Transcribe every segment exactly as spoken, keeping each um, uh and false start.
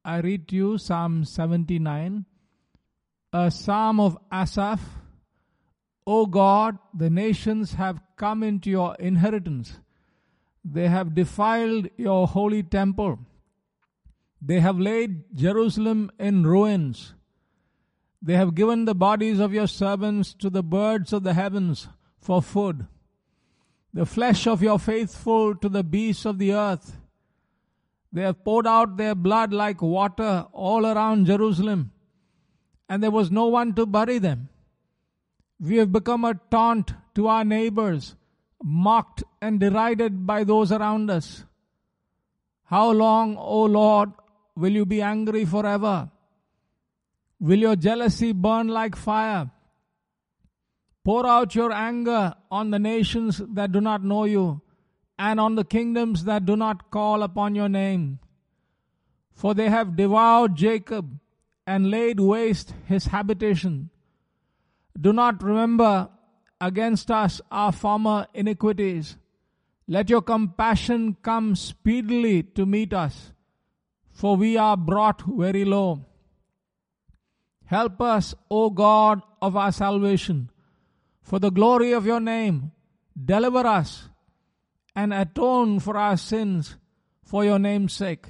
I read to you Psalm seventy-nine, a psalm of Asaph. O God, the nations have come into your inheritance. They have defiled your holy temple. They have laid Jerusalem in ruins. They have given the bodies of your servants to the birds of the heavens for food, the flesh of your faithful to the beasts of the earth. They have poured out their blood like water all around Jerusalem, and there was no one to bury them. We have become a taunt to our neighbors, mocked and derided by those around us. How long, O Lord, will you be angry forever? Will your jealousy burn like fire? Pour out your anger on the nations that do not know you, and on the kingdoms that do not call upon your name. For they have devoured Jacob and laid waste his habitation. Do not remember against us our former iniquities. Let your compassion come speedily to meet us, for we are brought very low. Help us, O God of our salvation, for the glory of your name. Deliver us and atone for our sins for your name's sake.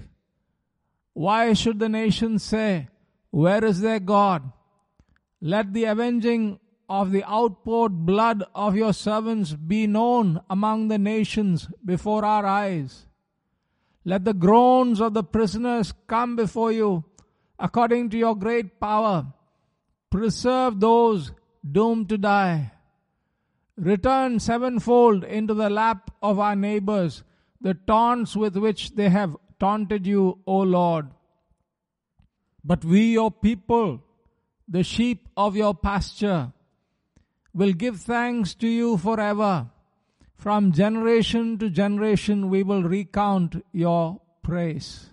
Why should the nations say, where is their God? Let the avenging of the outpoured blood of your servants be known among the nations before our eyes. Let the groans of the prisoners come before you according to your great power. Preserve those doomed to die. Return sevenfold into the lap of our neighbors the taunts with which they have taunted you, O Lord. But we, your people, the sheep of your pasture, will give thanks to you forever. From generation to generation we will recount your praise.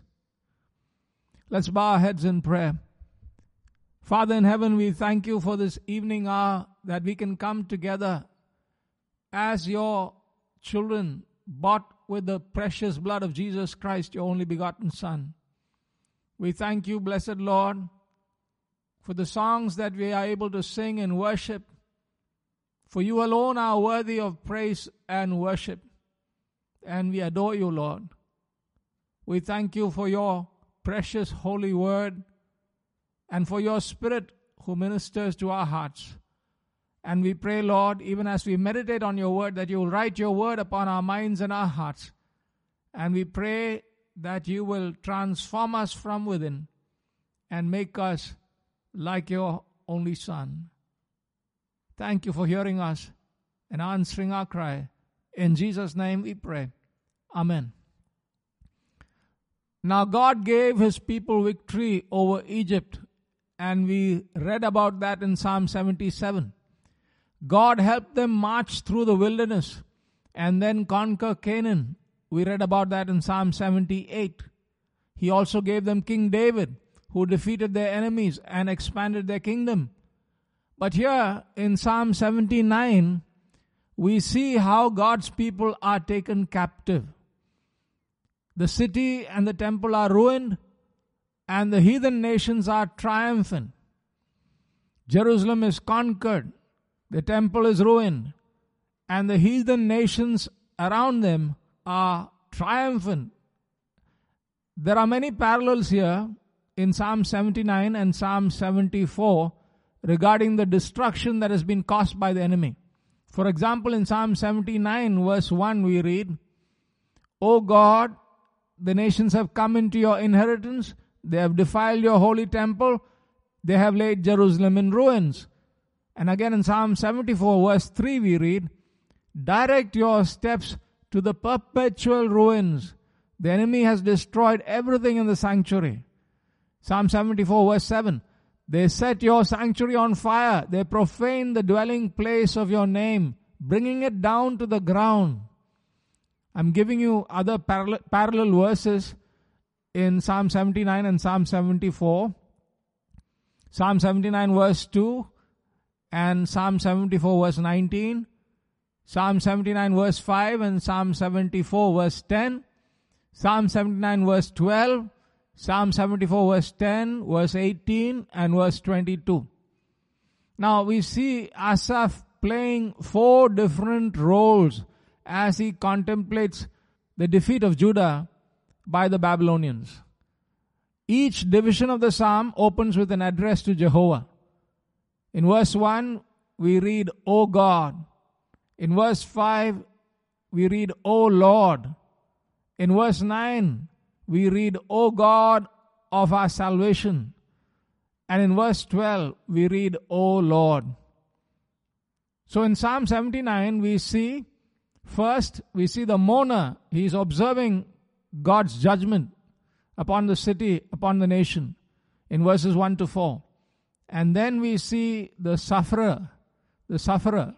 Let's bow our heads in prayer. Father in heaven, we thank you for this evening hour that we can come together as your children, bought with the precious blood of Jesus Christ, your only begotten Son. We thank you, blessed Lord, for the songs that we are able to sing and worship. For you alone are worthy of praise and worship. And we adore you, Lord. We thank you for your precious holy word and for your Spirit who ministers to our hearts. And we pray, Lord, even as we meditate on your word, that you will write your word upon our minds and our hearts. And we pray that you will transform us from within and make us like your only Son. Thank you for hearing us and answering our cry. In Jesus' name we pray. Amen. Now God gave his people victory over Egypt, and we read about that in Psalm seventy-seven. God helped them march through the wilderness and then conquer Canaan. We read about that in Psalm seventy-eight. He also gave them King David, who defeated their enemies and expanded their kingdom. But here in Psalm seventy-nine, we see how God's people are taken captive. The city and the temple are ruined, and the heathen nations are triumphant. Jerusalem is conquered, the temple is ruined, and the heathen nations around them are triumphant. There are many parallels here in Psalm seventy-nine and Psalm seventy-four regarding the destruction that has been caused by the enemy. For example, in Psalm seventy-nine verse one we read, O God, the nations have come into your inheritance, they have defiled your holy temple, they have laid Jerusalem in ruins. And again in Psalm seventy-four verse three we read, direct your steps to the perpetual ruins. The enemy has destroyed everything in the sanctuary. Psalm seventy-four verse seven, they set your sanctuary on fire. They profane the dwelling place of your name, bringing it down to the ground. I'm giving you other parallel, parallel verses in Psalm seventy-nine and Psalm seventy-four. Psalm seventy-nine verse two and Psalm seventy-four verse nineteen. Psalm seventy-nine verse five and Psalm seventy-four verse ten. Psalm seventy-nine verse twelve. Psalm seventy-four verse ten, verse eighteen and verse twenty-two. Now we see Asaph playing four different roles as he contemplates the defeat of Judah by the Babylonians. Each division of the psalm opens with an address to Jehovah. In verse one, we read, O God. In verse five, we read, O Lord. In verse nine, we read, O God of our salvation. And in verse twelve, we read, O Lord. So in Psalm seventy-nine, we see, first, we see the mourner. He is observing God's judgment upon the city, upon the nation, in verses one to four. And then we see the sufferer, the sufferer.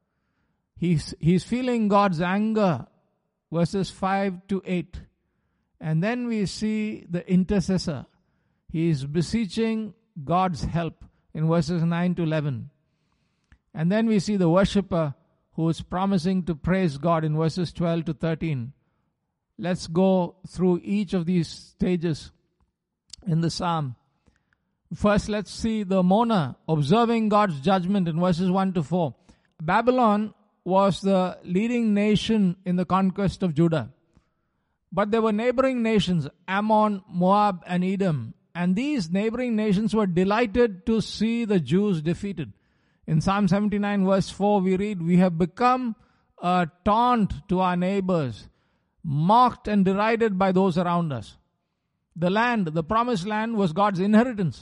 He's, he's feeling God's anger, verses five to eight. And then we see the intercessor. He is beseeching God's help in verses nine to eleven. And then we see the worshipper who is promising to praise God in verses twelve to thirteen. Let's go through each of these stages in the psalm. First, let's see the mourner observing God's judgment in verses one to four. Babylon was the leading nation in the conquest of Judah. But there were neighboring nations, Ammon, Moab, and Edom. And these neighboring nations were delighted to see the Jews defeated. In Psalm seventy-nine verse four we read, we have become a taunt to our neighbors, mocked and derided by those around us. The land, the promised land, was God's inheritance.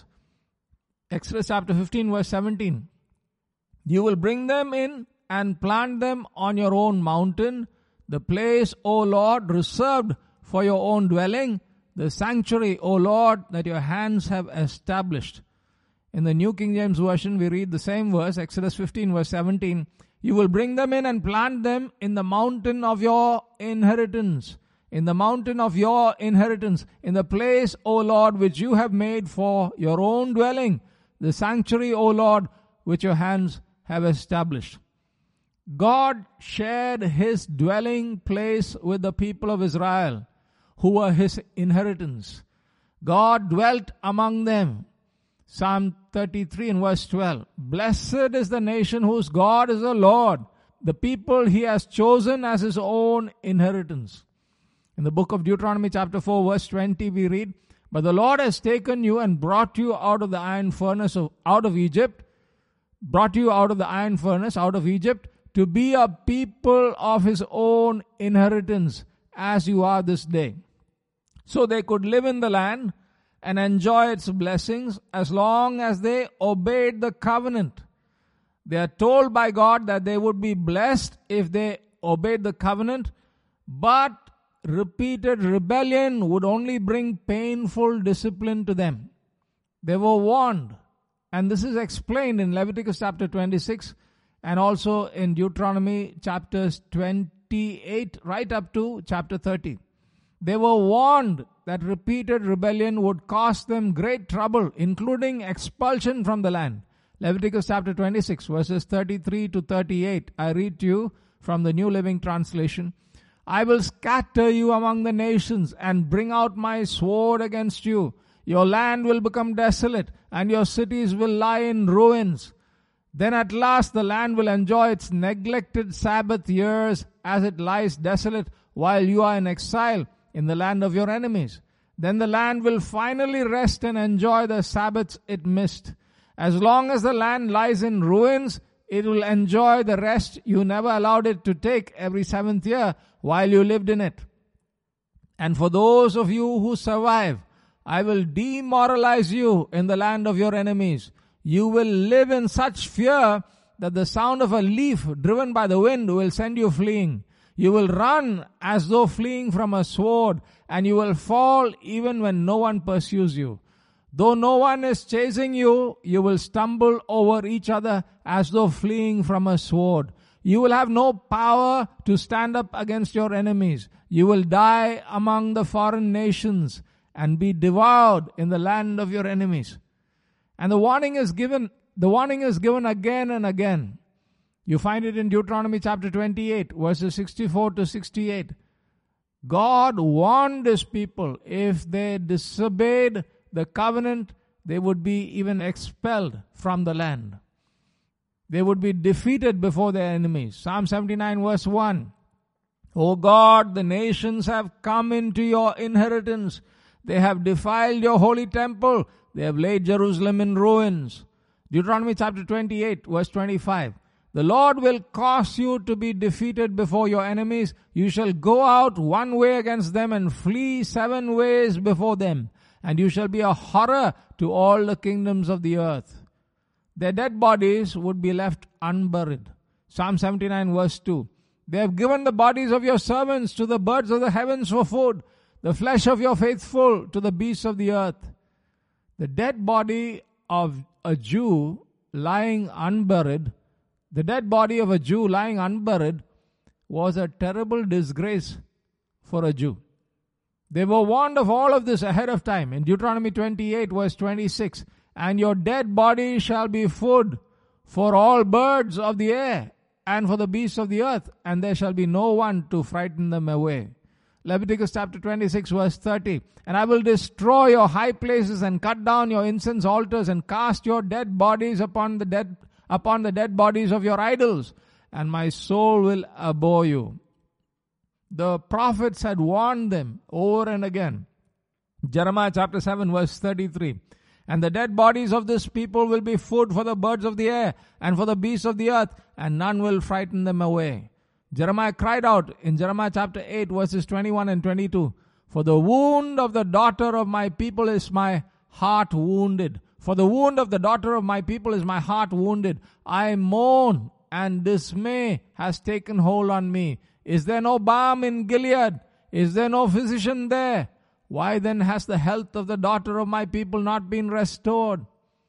Exodus chapter fifteen verse seventeen. You will bring them in and plant them on your own mountain, the place, O Lord, reserved for your own dwelling, the sanctuary, O Lord, that your hands have established. In the New King James Version, we read the same verse, Exodus fifteen verse seventeen. You will bring them in and plant them in the mountain of your inheritance. In the mountain of your inheritance. In the place, O Lord, which you have made for your own dwelling. The sanctuary, O Lord, which your hands have established. God shared His dwelling place with the people of Israel, who were His inheritance. God dwelt among them. Psalm thirty-three and verse twelve. Blessed is the nation whose God is the Lord, the people He has chosen as His own inheritance. In the book of Deuteronomy chapter four verse twenty we read, But the Lord has taken you and brought you out of the iron furnace of, out of Egypt, brought you out of the iron furnace, out of Egypt, to be a people of His own inheritance, as you are this day. So they could live in the land and enjoy its blessings as long as they obeyed the covenant. They are told by God that they would be blessed if they obeyed the covenant, but repeated rebellion would only bring painful discipline to them. They were warned, and this is explained in Leviticus chapter twenty-six and also in Deuteronomy chapters twenty-eight right up to chapter thirty. They were warned that repeated rebellion would cost them great trouble, including expulsion from the land. Leviticus chapter twenty-six, verses thirty-three to thirty-eight. I read to you from the New Living Translation. I will scatter you among the nations and bring out my sword against you. Your land will become desolate, and your cities will lie in ruins. Then at last the land will enjoy its neglected Sabbath years as it lies desolate while you are in exile in the land of your enemies. Then the land will finally rest and enjoy the Sabbaths it missed. As long as the land lies in ruins, it will enjoy the rest you never allowed it to take every seventh year while you lived in it. And for those of you who survive, I will demoralize you in the land of your enemies. You will live in such fear that the sound of a leaf driven by the wind will send you fleeing. You will run as though fleeing from a sword, and you will fall even when no one pursues you. Though no one is chasing you, you will stumble over each other as though fleeing from a sword. You will have no power to stand up against your enemies. You will die among the foreign nations and be devoured in the land of your enemies. And the warning is given, the warning is given again and again. You find it in Deuteronomy chapter twenty-eight, verses sixty-four to sixty-eight. God warned His people, if they disobeyed the covenant, they would be even expelled from the land. They would be defeated before their enemies. Psalm seventy-nine verse one. O God, the nations have come into your inheritance. They have defiled your holy temple. They have laid Jerusalem in ruins. Deuteronomy chapter twenty-eight verse twenty-five. The Lord will cause you to be defeated before your enemies. You shall go out one way against them and flee seven ways before them. And you shall be a horror to all the kingdoms of the earth. Their dead bodies would be left unburied. Psalm seventy-nine verse two. They have given the bodies of your servants to the birds of the heavens for food, the flesh of your faithful to the beasts of the earth. The dead body of a Jew lying unburied, the dead body of a Jew lying unburied was a terrible disgrace for a Jew. They were warned of all of this ahead of time. In Deuteronomy twenty-eight verse twenty-six, and your dead body shall be food for all birds of the air and for the beasts of the earth, and there shall be no one to frighten them away. Leviticus chapter twenty-six verse thirty, and I will destroy your high places and cut down your incense altars and cast your dead bodies upon the dead upon the dead bodies of your idols, and my soul will abhor you. The prophets had warned them over and again. Jeremiah chapter seven verse thirty-three. And the dead bodies of this people will be food for the birds of the air and for the beasts of the earth, and none will frighten them away. Jeremiah cried out in Jeremiah chapter eight verses twenty-one and twenty-two, for the wound of the daughter of my people is my heart wounded. For the wound of the daughter of my people is my heart wounded. I mourn, and dismay has taken hold on me. Is there no balm in Gilead? Is there no physician there? Why then has the health of the daughter of my people not been restored?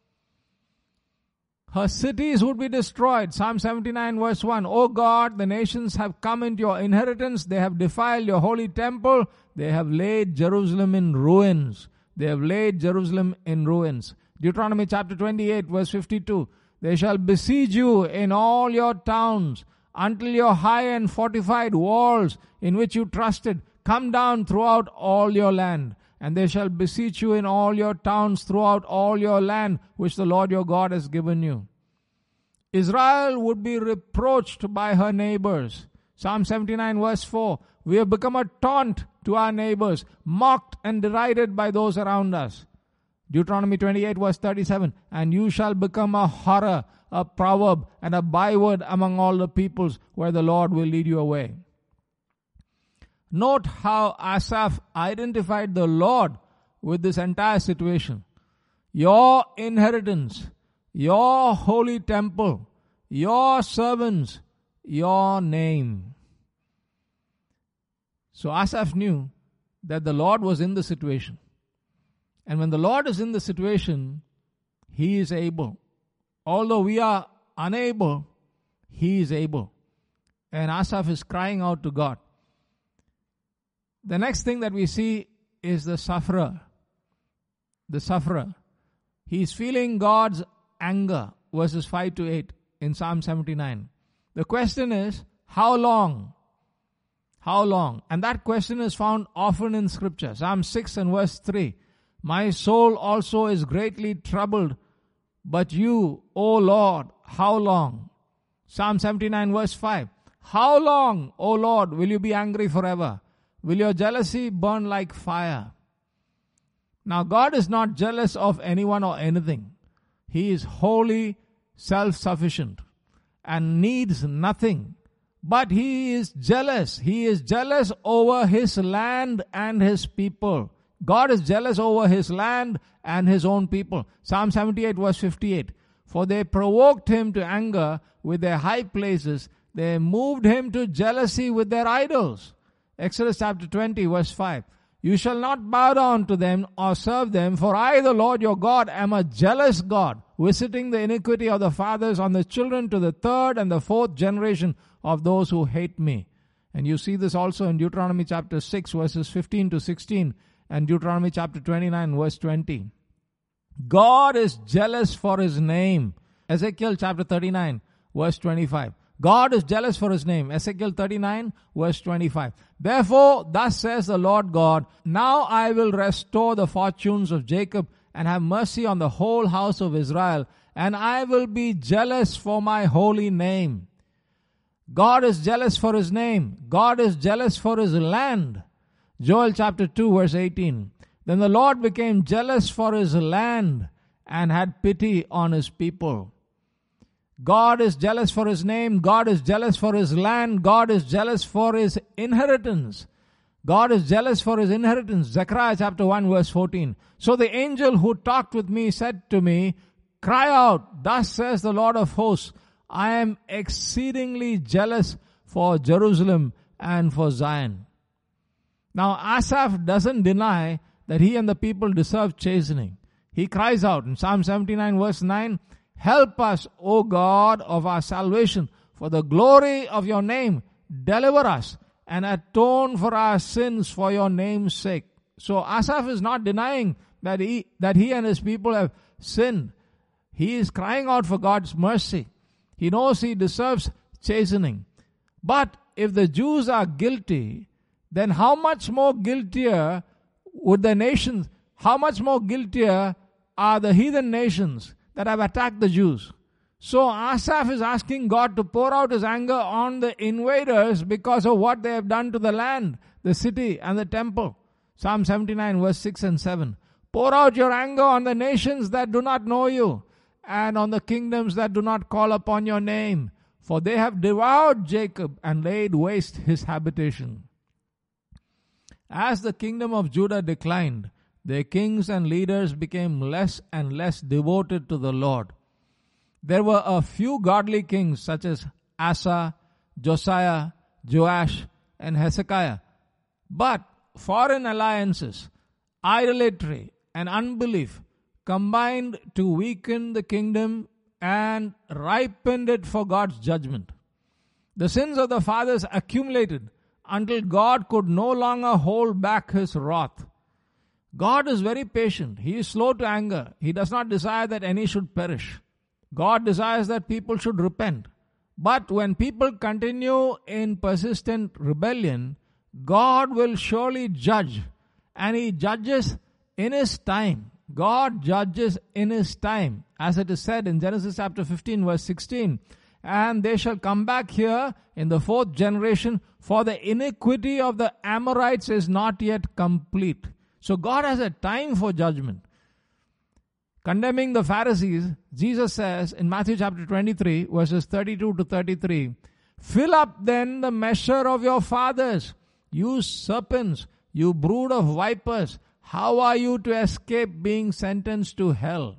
Her cities would be destroyed. Psalm seventy-nine verse one. O God, the nations have come into your inheritance. They have defiled your holy temple. They have laid Jerusalem in ruins. They have laid Jerusalem in ruins. Deuteronomy chapter twenty-eight verse fifty-two. They shall besiege you in all your towns until your high and fortified walls in which you trusted come down throughout all your land. And they shall beseech you in all your towns throughout all your land, which the Lord your God has given you. Israel would be reproached by her neighbors. Psalm seventy-nine verse four. We have become a taunt to our neighbors, mocked and derided by those around us. Deuteronomy twenty-eight verse thirty-seven. And you shall become a horror, a proverb, and a byword among all the peoples where the Lord will lead you away. Note how Asaph identified the Lord with this entire situation. Your inheritance, your holy temple, your servants, your name. So Asaph knew that the Lord was in the situation. And when the Lord is in the situation, He is able. Although we are unable, He is able. And Asaph is crying out to God. The next thing that we see is the sufferer. The sufferer. He is feeling God's anger, verses five to eight in Psalm seventy-nine. The question is, how long? How long? And that question is found often in Scripture. Psalm six and verse three. My soul also is greatly troubled, but you, O Lord, how long? Psalm seventy-nine verse five. How long, O Lord, will you be angry forever? Will your jealousy burn like fire? Now, God is not jealous of anyone or anything. He is wholly self-sufficient and needs nothing. But He is jealous. He is jealous over His land and His people. God is jealous over His land and His own people. Psalm seventy-eight verse fifty-eight. For they provoked Him to anger with their high places. They moved Him to jealousy with their idols. Exodus chapter twenty verse five. You shall not bow down to them or serve them, for I, the Lord your God, am a jealous God, visiting the iniquity of the fathers on the children to the third and the fourth generation of those who hate me. And you see this also in Deuteronomy chapter six verses fifteen to sixteen and Deuteronomy chapter twenty-nine verse twenty. God is jealous for His name. Ezekiel chapter thirty-nine verse twenty-five. God is jealous for his name. Ezekiel thirty-nine, verse twenty-five. Therefore, thus says the Lord God, now I will restore the fortunes of Jacob and have mercy on the whole house of Israel, and I will be jealous for my holy name. God is jealous for his name. God is jealous for his land. Joel chapter two, verse eighteen. Then the Lord became jealous for his land and had pity on his people. God is jealous for his name. God is jealous for his land. God is jealous for his inheritance. God is jealous for his inheritance. Zechariah chapter one, verse fourteen. So the angel who talked with me said to me, cry out, thus says the Lord of hosts, I am exceedingly jealous for Jerusalem and for Zion. Now Asaph doesn't deny that he and the people deserve chastening. He cries out in Psalm seventy-nine, verse nine, help us, O God of our salvation, for the glory of your name, deliver us and atone for our sins for your name's sake. So Asaph is not denying that he, that he and his people have sinned. He is crying out for God's mercy. He knows he deserves chastening. But if the Jews are guilty, then how much more guiltier would the nations, how much more guiltier are the heathen nations that have attacked the Jews? So Asaph is asking God to pour out his anger on the invaders because of what they have done to the land, the city and the temple. Psalm seventy-nine, verse six and seven. Pour out your anger on the nations that do not know you, and on the kingdoms that do not call upon your name, for they have devoured Jacob and laid waste his habitation. As the kingdom of Judah declined, their kings and leaders became less and less devoted to the Lord. There were a few godly kings such as Asa, Josiah, Joash, and Hezekiah. But foreign alliances, idolatry, and unbelief combined to weaken the kingdom and ripened it for God's judgment. The sins of the fathers accumulated until God could no longer hold back his wrath. God is very patient. He is slow to anger. He does not desire that any should perish. God desires that people should repent. But when people continue in persistent rebellion, God will surely judge. And he judges in his time. God judges in his time. As it is said in Genesis chapter fifteen, verse sixteen. And they shall come back here in the fourth generation, for the iniquity of the Amorites is not yet complete. So God has a time for judgment. Condemning the Pharisees, Jesus says in Matthew chapter twenty-three, verses thirty-two to thirty-three, fill up then the measure of your fathers, you serpents, you brood of vipers. How are you to escape being sentenced to hell?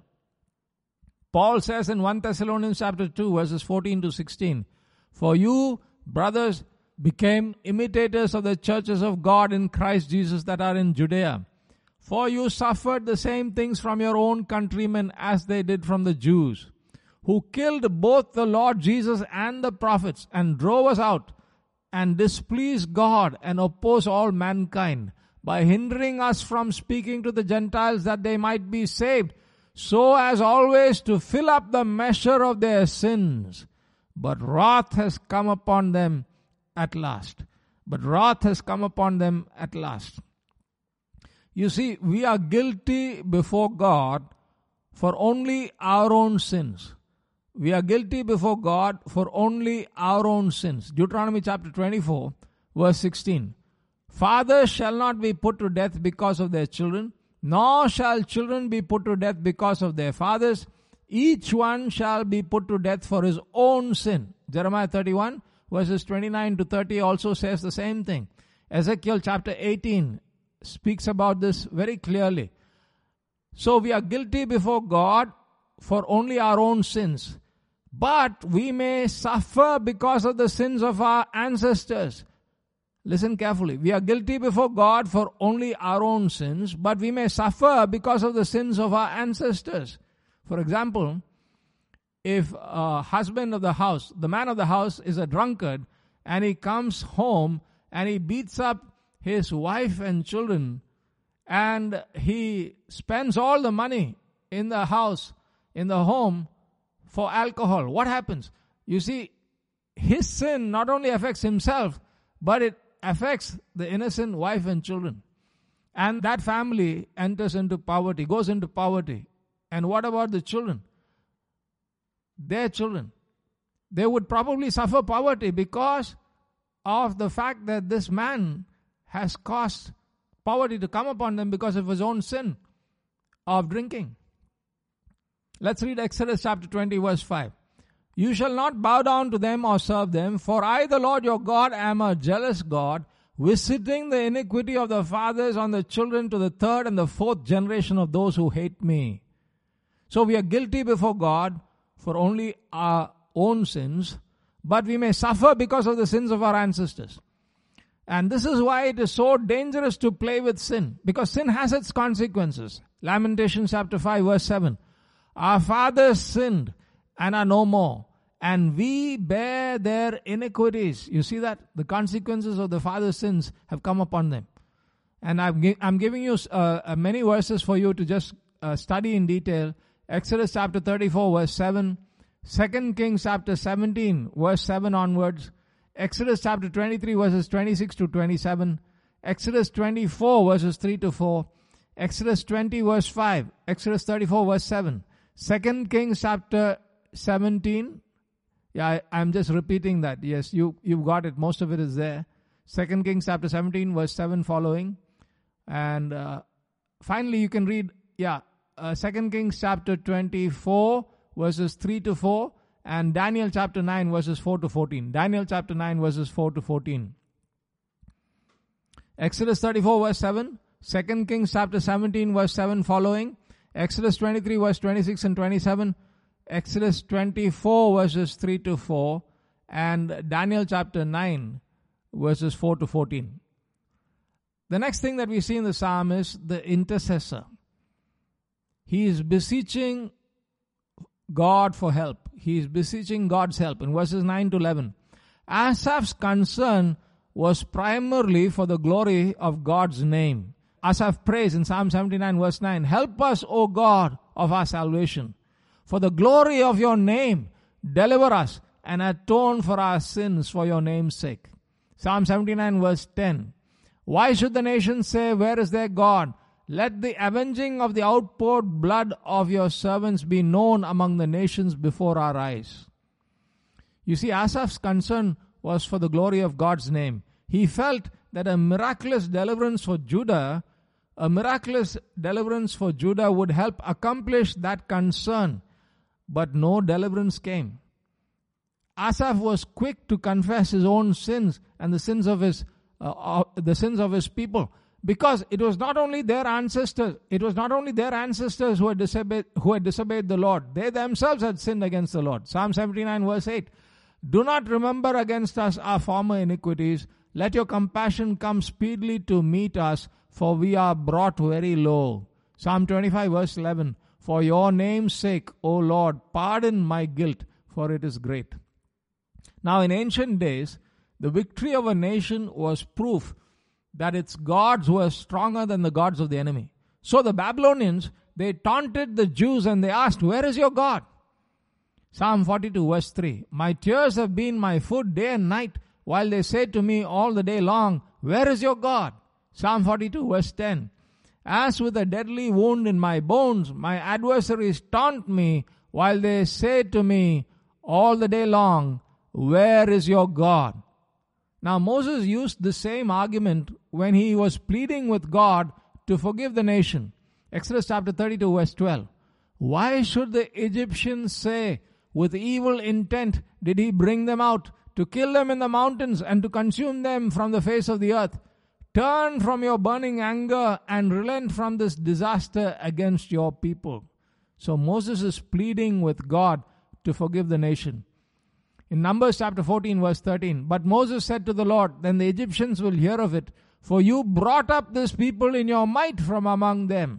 Paul says in First Thessalonians chapter two, verses fourteen to sixteen, for you, brothers, became imitators of the churches of God in Christ Jesus that are in Judea. For you suffered the same things from your own countrymen as they did from the Jews, who killed both the Lord Jesus and the prophets, and drove us out, and displeased God, and oppose all mankind, by hindering us from speaking to the Gentiles that they might be saved, so as always to fill up the measure of their sins. But wrath has come upon them at last. But wrath has come upon them at last. You see, we are guilty before God for only our own sins. We are guilty before God for only our own sins. Deuteronomy chapter twenty-four, verse sixteen. Fathers shall not be put to death because of their children, nor shall children be put to death because of their fathers. Each one shall be put to death for his own sin. Jeremiah thirty-one, verses twenty-nine to thirty also says the same thing. Ezekiel chapter eighteen speaks about this very clearly. So we are guilty before God for only our own sins. But we may suffer because of the sins of our ancestors. Listen carefully. We are guilty before God for only our own sins, but we may suffer because of the sins of our ancestors. For example, if a husband of the house, the man of the house is a drunkard, and he comes home and he beats up his wife and children, and he spends all the money in the house, in the home, for alcohol, what happens? You see, his sin not only affects himself, but it affects the innocent wife and children. And that family enters into poverty, goes into poverty. And what about the children? Their children. They would probably suffer poverty because of the fact that this man has caused poverty to come upon them because of his own sin of drinking. Let's read Exodus chapter twenty, verse five. You shall not bow down to them or serve them, for I, the Lord your God, am a jealous God, visiting the iniquity of the fathers on the children to the third and the fourth generation of those who hate me. So we are guilty before God for only our own sins, but we may suffer because of the sins of our ancestors. And this is why it is so dangerous to play with sin, because sin has its consequences. Lamentations chapter five, verse seven. Our fathers sinned and are no more, and we bear their iniquities. You see that? The consequences of the father's sins have come upon them. And I'm, gi- I'm giving you uh, uh, many verses for you to just uh, study in detail. Exodus chapter thirty-four, verse seven. Second Kings chapter seventeen, verse seven onwards. Exodus chapter twenty-three, verses twenty-six to twenty-seven. Exodus twenty-four, verses three to four. Exodus twenty, verse five. Exodus thirty-four, verse seven. Second Kings chapter seventeen. Yeah, I, I'm just repeating that. Yes, you, you've got it. Most of it is there. Second Kings chapter seventeen, verse seven following. And uh, finally, you can read, yeah, uh, Second Kings chapter twenty-four, verses three to four. And Daniel chapter nine, verses four to fourteen. Daniel chapter nine, verses four to fourteen. Exodus thirty-four, verse seven. Second Kings chapter seventeen, verse seven following. Exodus twenty-three, verse twenty-six and twenty-seven. Exodus twenty-four, verses three to four. And Daniel chapter nine, verses four to fourteen. The next thing that we see in the psalm is the intercessor. He is beseeching God for help. He is beseeching God's help in verses nine to eleven. Asaph's concern was primarily for the glory of God's name. Asaph prays in Psalm seventy-nine, verse nine, help us, O God of our salvation. For the glory of your name, deliver us and atone for our sins for your name's sake. Psalm seventy-nine, verse ten. Why should the nations say, where is their God? Let the avenging of the outpoured blood of your servants be known among the nations before our eyes. You see, Asaph's concern was for the glory of God's name. He felt that a miraculous deliverance for Judah, a miraculous deliverance for Judah would help accomplish that concern. But no deliverance came. Asaph was quick to confess his own sins and the sins of his uh, uh, the sins of his people, because it was not only their ancestors, it was not only their ancestors who had disobeyed who had disobeyed the Lord. They themselves had sinned against the Lord. Psalm seventy-nine, verse eight. Do not remember against us our former iniquities. Let your compassion come speedily to meet us, for we are brought very low. Psalm twenty-five, verse eleven. For your name's sake, O Lord, pardon my guilt, for it is great. Now, in ancient days, the victory of a nation was proof that its gods were stronger than the gods of the enemy. So the Babylonians, they taunted the Jews and they asked, where is your God? Psalm forty-two, verse three. My tears have been my food day and night, while they say to me all the day long, where is your God? Psalm forty-two, verse ten. As with a deadly wound in my bones, my adversaries taunt me, while they say to me all the day long, where is your God? Now Moses used the same argument when he was pleading with God to forgive the nation. Exodus chapter thirty-two, verse twelve. Why should the Egyptians say, with evil intent did he bring them out, to kill them in the mountains and to consume them from the face of the earth? Turn from your burning anger and relent from this disaster against your people. So Moses is pleading with God to forgive the nation. In Numbers chapter fourteen, verse thirteen, but Moses said to the Lord, then the Egyptians will hear of it, for you brought up this people in your might from among them.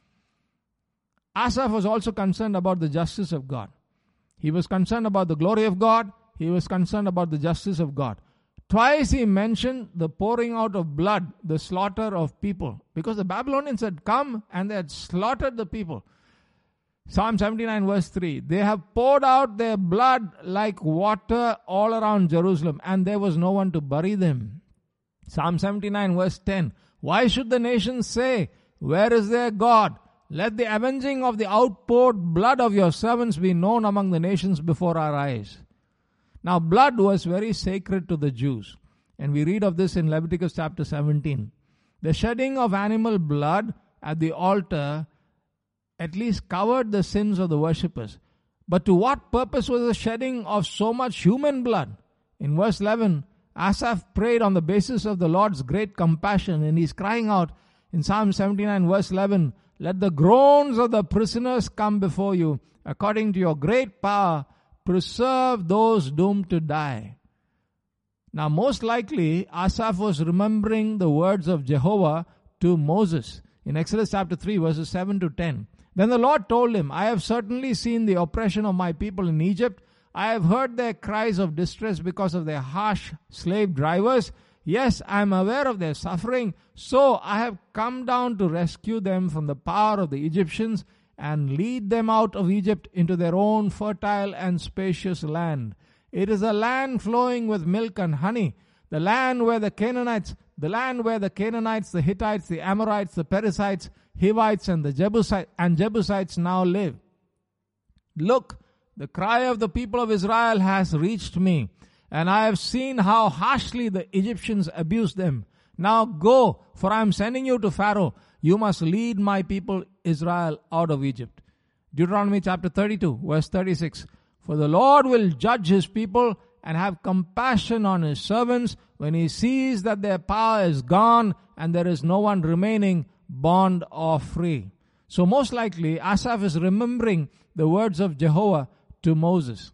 Asaph was also concerned about the justice of God. He was concerned about the glory of God. He was concerned about the justice of God. Twice he mentioned the pouring out of blood, the slaughter of people, because the Babylonians had come and they had slaughtered the people. Psalm seventy-nine verse three, they have poured out their blood like water all around Jerusalem, and there was no one to bury them. Psalm seventy-nine verse ten, why should the nations say, where is their God? Let the avenging of the outpoured blood of your servants be known among the nations before our eyes. Now blood was very sacred to the Jews, and we read of this in Leviticus chapter seventeen. The shedding of animal blood at the altar at least covered the sins of the worshippers. But to what purpose was the shedding of so much human blood? In verse eleven, Asaph prayed on the basis of the Lord's great compassion, and he's crying out in Psalm seventy-nine verse eleven, let the groans of the prisoners come before you. According to your great power, preserve those doomed to die. Now most likely, Asaph was remembering the words of Jehovah to Moses in Exodus chapter three verses seven to ten. Then the Lord told him, I have certainly seen the oppression of my people in Egypt. I have heard their cries of distress because of their harsh slave drivers. Yes, I am aware of their suffering. So I have come down to rescue them from the power of the Egyptians and lead them out of Egypt into their own fertile and spacious land. It is a land flowing with milk and honey, the land where the Canaanites, the land where the Canaanites, the Hittites, the Amorites, the Perizzites, Hivites, and the Jebusites and Jebusites now live. Look, the cry of the people of Israel has reached me, and I have seen how harshly the Egyptians abuse them. Now go, for I am sending you to Pharaoh. You must lead my people Israel out of Egypt. Deuteronomy chapter thirty-two, verse thirty-six. For the Lord will judge his people and have compassion on his servants when he sees that their power is gone and there is no one remaining, bond or free. So most likely, Asaph is remembering the words of Jehovah to Moses.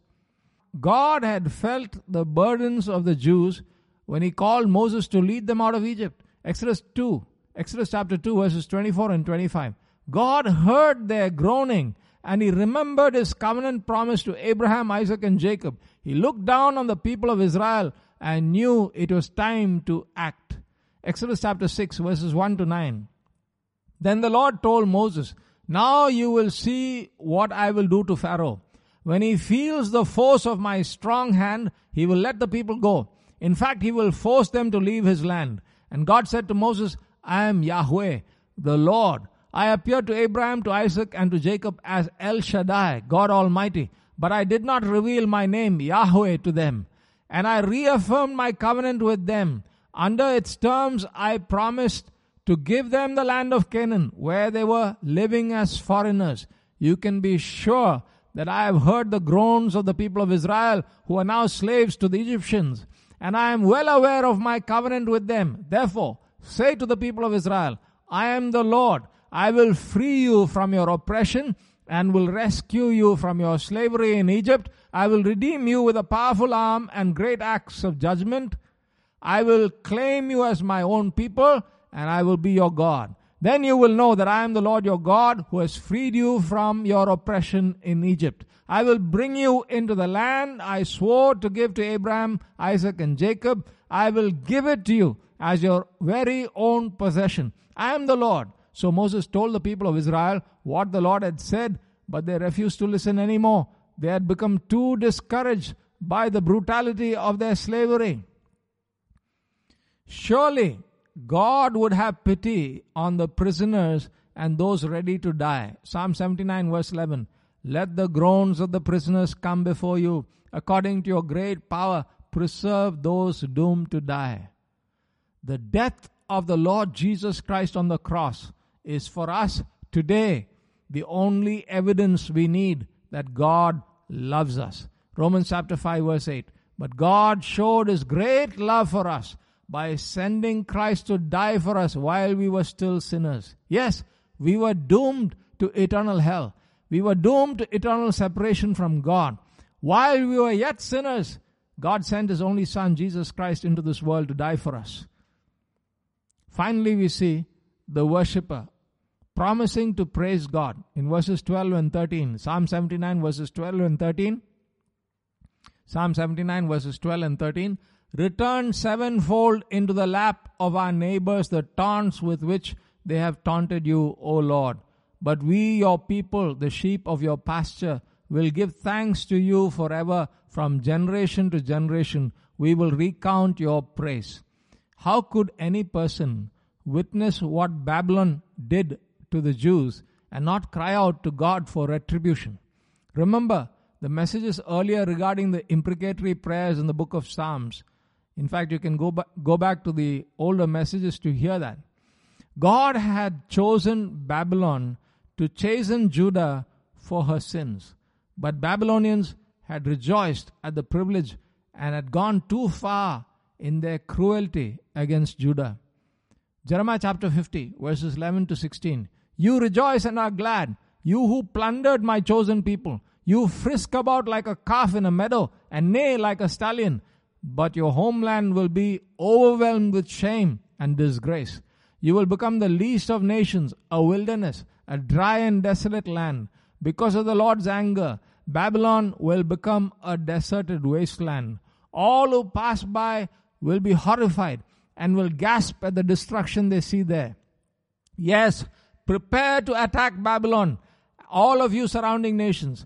God had felt the burdens of the Jews when he called Moses to lead them out of Egypt. Exodus two, Exodus chapter two, verses twenty-four and twenty-five. God heard their groaning, and he remembered his covenant promise to Abraham, Isaac, and Jacob. He looked down on the people of Israel and knew it was time to act. Exodus chapter six, verses one to nine. Then the Lord told Moses, now you will see what I will do to Pharaoh. When he feels the force of my strong hand, he will let the people go. In fact, he will force them to leave his land. And God said to Moses, I am Yahweh, the Lord. I appeared to Abraham, to Isaac, and to Jacob as El Shaddai, God Almighty. But I did not reveal my name, Yahweh, to them. And I reaffirmed my covenant with them. Under its terms, I promised to give them the land of Canaan, where they were living as foreigners. You can be sure that I have heard the groans of the people of Israel, who are now slaves to the Egyptians. And I am well aware of my covenant with them. Therefore, say to the people of Israel, I am the Lord. I will free you from your oppression and will rescue you from your slavery in Egypt. I will redeem you with a powerful arm and great acts of judgment. I will claim you as my own people, and I will be your God. Then you will know that I am the Lord your God, who has freed you from your oppression in Egypt. I will bring you into the land I swore to give to Abraham, Isaac, and Jacob. I will give it to you as your very own possession. I am the Lord. So Moses told the people of Israel what the Lord had said, but they refused to listen anymore. They had become too discouraged by the brutality of their slavery. Surely God would have pity on the prisoners and those ready to die. Psalm seventy-nine verse eleven. Let the groans of the prisoners come before you. According to your great power, preserve those doomed to die. The death of the Lord Jesus Christ on the cross is for us today the only evidence we need that God loves us. Romans chapter five verse eight. But God showed his great love for us by sending Christ to die for us while we were still sinners. Yes, we were doomed to eternal hell. We were doomed to eternal separation from God. While we were yet sinners, God sent his only Son, Jesus Christ, into this world to die for us. Finally, we see the worshipper promising to praise God in verses twelve and thirteen. Psalm seventy-nine verses twelve and thirteen. Psalm seventy-nine verses twelve and thirteen. Return sevenfold into the lap of our neighbors the taunts with which they have taunted you, O Lord. But we, your people, the sheep of your pasture, will give thanks to you forever. From generation to generation, we will recount your praise. How could any person witness what Babylon did to the Jews and not cry out to God for retribution? Remember the messages earlier regarding the imprecatory prayers in the book of Psalms. In fact, you can go, ba- go back to the older messages to hear that. God had chosen Babylon to chasten Judah for her sins. But Babylonians had rejoiced at the privilege and had gone too far in their cruelty against Judah. Jeremiah chapter fifty, verses eleven to sixteen. You rejoice and are glad, you who plundered my chosen people. You frisk about like a calf in a meadow and neigh like a stallion. But your homeland will be overwhelmed with shame and disgrace. You will become the least of nations, a wilderness, a dry and desolate land. Because of the Lord's anger, Babylon will become a deserted wasteland. All who pass by will be horrified and will gasp at the destruction they see there. Yes, prepare to attack Babylon, all of you surrounding nations.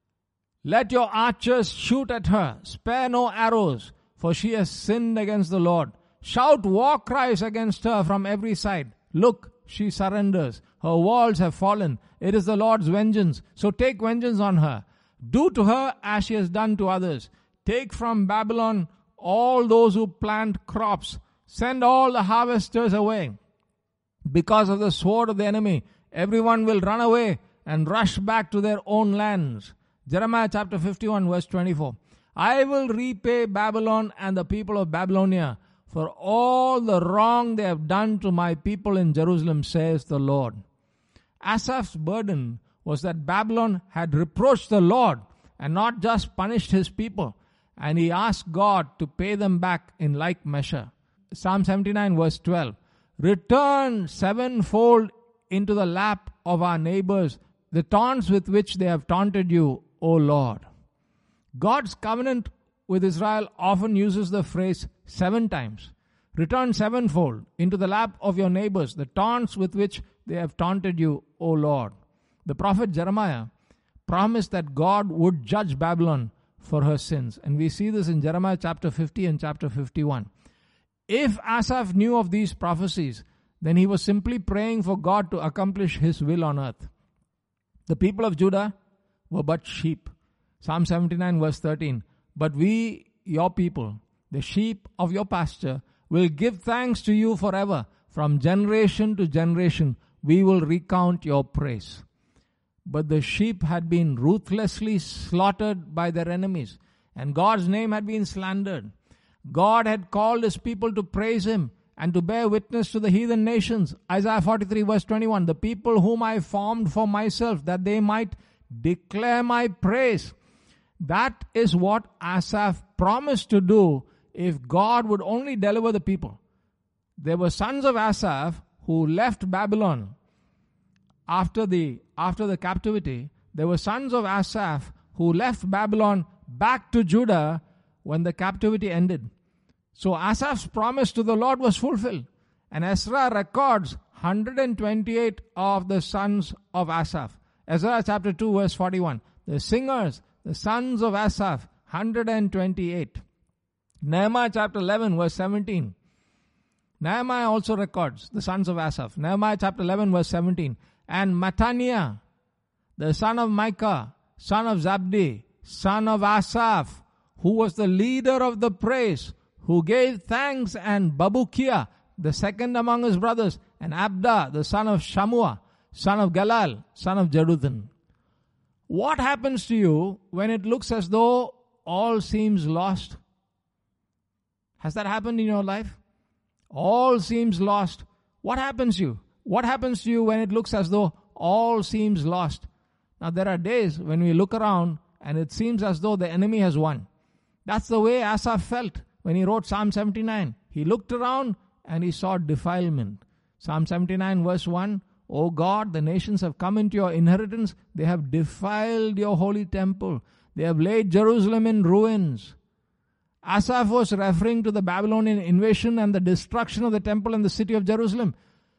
Let your archers shoot at her. Spare no arrows, for she has sinned against the Lord. Shout war cries against her from every side. Look, she surrenders. Her walls have fallen. It is the Lord's vengeance. So take vengeance on her. Do to her as she has done to others. Take from Babylon all those who plant crops. Send all the harvesters away. Because of the sword of the enemy, everyone will run away and rush back to their own lands. Jeremiah chapter fifty-one, verse twenty-four. I will repay Babylon and the people of Babylonia for all the wrong they have done to my people in Jerusalem, says the Lord. Asaph's burden was that Babylon had reproached the Lord and not just punished his people, and he asked God to pay them back in like measure. Psalm seventy-nine, verse twelve. Return sevenfold into the lap of our neighbors the taunts with which they have taunted you, O Lord. God's covenant with Israel often uses the phrase seven times. Return sevenfold into the lap of your neighbors the taunts with which they have taunted you, O Lord. The prophet Jeremiah promised that God would judge Babylon for her sins. And we see this in Jeremiah chapter fifty and chapter fifty-one. If Asaph knew of these prophecies, then he was simply praying for God to accomplish his will on earth. The people of Judah were but sheep. Psalm seventy-nine, verse thirteen. But we, your people, the sheep of your pasture, will give thanks to you forever. From generation to generation, we will recount your praise. But the sheep had been ruthlessly slaughtered by their enemies, and God's name had been slandered. God had called his people to praise him and to bear witness to the heathen nations. Isaiah forty-three, verse twenty-one. The people whom I formed for myself, that they might declare my praise. That is what Asaph promised to do if God would only deliver the people. There were sons of Asaph who left Babylon after the, after the captivity. There were sons of Asaph who left Babylon back to Judah when the captivity ended. So Asaph's promise to the Lord was fulfilled. And Ezra records one hundred twenty-eight of the sons of Asaph. Ezra chapter two, verse forty-one. The singers, the sons of Asaph, one hundred twenty-eight. Nehemiah chapter eleven, verse seventeen. Nehemiah also records the sons of Asaph. Nehemiah chapter eleven, verse seventeen. And Mattaniah, the son of Micah, son of Zabdi, son of Asaph, who was the leader of the praise, who gave thanks, and Babukiah, the second among his brothers, and Abda, the son of Shammua, son of Galal, son of Jeduthun. What happens to you when it looks as though all seems lost? Has that happened in your life? All seems lost. What happens to you? What happens to you when it looks as though all seems lost? Now there are days when we look around and it seems as though the enemy has won. That's the way Asaph felt when he wrote Psalm seventy-nine. He looked around and he saw defilement. Psalm seventy-nine, verse one. O God, the nations have come into your inheritance. They have defiled your holy temple. They have laid Jerusalem in ruins. Asaph was referring to the Babylonian invasion and the destruction of the temple and the city of Jerusalem.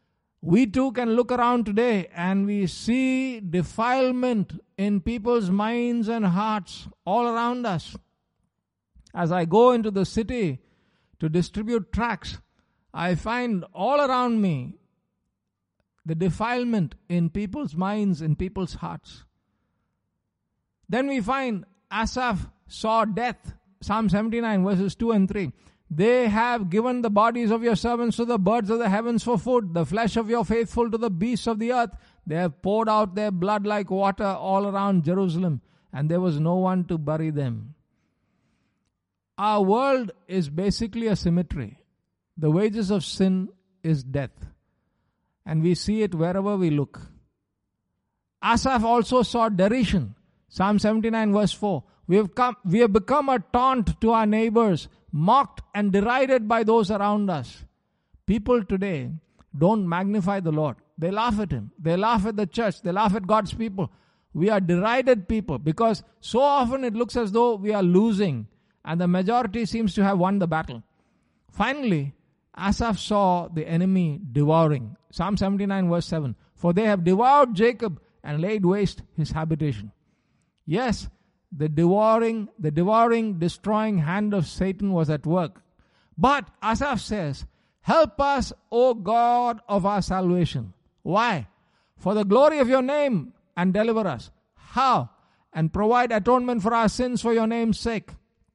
We too can look around today and we see defilement in people's minds and hearts all around us. As I go into the city to distribute tracts, I find all around me the defilement in people's minds, in people's hearts. Then we find Asaph saw death. Psalm seventy-nine verses two and three. They have given the bodies of your servants to the birds of the heavens for food, the flesh of your faithful to the beasts of the earth. They have poured out their blood like water all around Jerusalem, and there was no one to bury them. Our world is basically a cemetery. The wages of sin is death. And we see it wherever we look. Asaph also saw derision. Psalm seventy-nine verse four. We have come, we have become a taunt to our neighbors, mocked and derided by those around us. People today don't magnify the Lord. They laugh at Him. They laugh at the church. They laugh at God's people. We are derided people because so often it looks as though we are losing and the majority seems to have won the battle. Finally, Asaph saw the enemy devouring. Psalm seventy-nine verse seven. For they have devoured Jacob and laid waste his habitation. Yes, the devouring, the devouring, destroying hand of Satan was at work. But Asaph says, help us, O God of our salvation. Why? For the glory of your name, and deliver us. How? And provide atonement for our sins for your name's sake.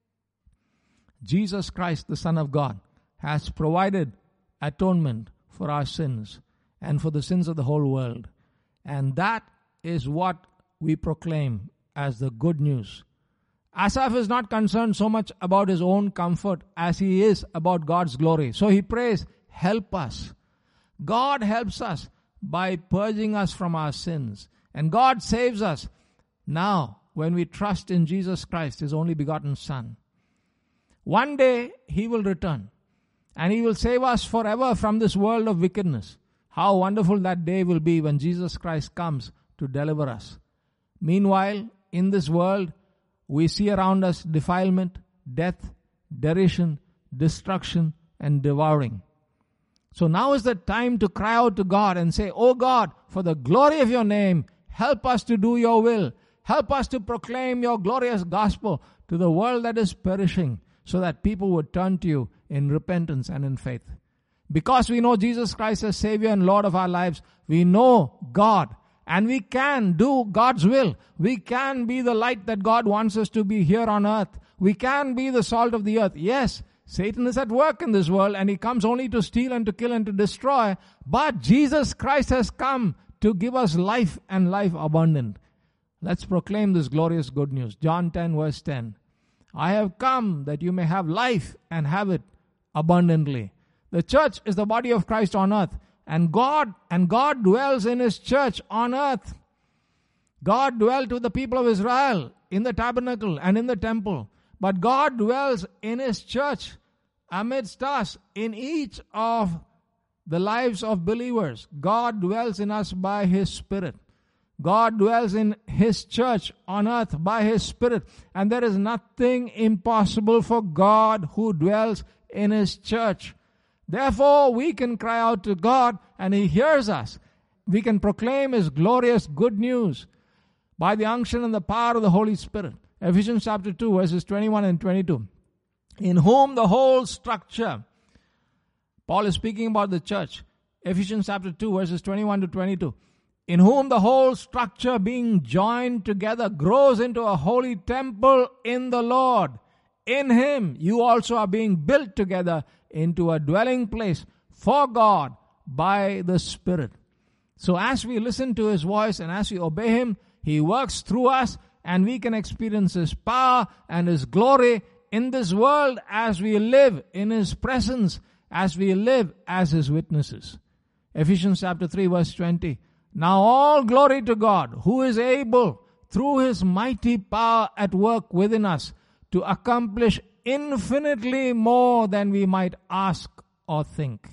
Jesus Christ, the Son of God, has provided atonement for our sins and for the sins of the whole world. And that is what we proclaim as the good news. Asaph is not concerned so much about his own comfort as he is about God's glory. So he prays, help us. God helps us by purging us from our sins. And God saves us now when we trust in Jesus Christ, His only begotten Son. One day He will return and He will save us forever from this world of wickedness. How wonderful that day will be when Jesus Christ comes to deliver us. Meanwhile, in this world, we see around us defilement, death, derision, destruction, and devouring. So now is the time to cry out to God and say, oh God, for the glory of your name, help us to do your will. Help us to proclaim your glorious gospel to the world that is perishing, so that people would turn to you in repentance and in faith. Because we know Jesus Christ as Savior and Lord of our lives, we know God. And we can do God's will. We can be the light that God wants us to be here on earth. We can be the salt of the earth. Yes, Satan is at work in this world and he comes only to steal and to kill and to destroy. But Jesus Christ has come to give us life and life abundant. Let's proclaim this glorious good news. John ten verse ten. I have come that you may have life and have it abundantly. The church is the body of Christ on earth. And God, and God dwells in His church on earth. God dwelt with the people of Israel in the tabernacle and in the temple. But God dwells in His church amidst us in each of the lives of believers. God dwells in us by His Spirit. God dwells in His church on earth by His Spirit. And there is nothing impossible for God who dwells in His church. Therefore, we can cry out to God and He hears us. We can proclaim His glorious good news by the unction and the power of the Holy Spirit. Ephesians chapter two, verses twenty-one and twenty-two. In whom the whole structure, Paul is speaking about the church. Ephesians chapter two, verses twenty-one to twenty-two. In whom the whole structure being joined together grows into a holy temple in the Lord. In Him you also are being built together into a dwelling place for God by the Spirit. So as we listen to His voice and as we obey Him, He works through us and we can experience His power and His glory in this world as we live in His presence, as we live as His witnesses. Ephesians chapter three verse twenty. Now all glory to God, who is able through His mighty power at work within us to accomplish infinitely more than we might ask or think.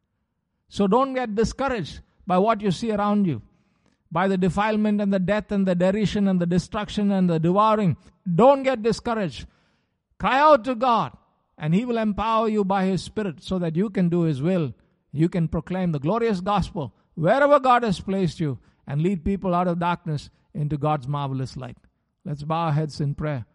So don't get discouraged by what you see around you, by the defilement and the death and the derision and the destruction and the devouring. Don't get discouraged. Cry out to God and He will empower you by His Spirit so that you can do His will. You can proclaim the glorious gospel wherever God has placed you and lead people out of darkness into God's marvelous light. Let's bow our heads in prayer.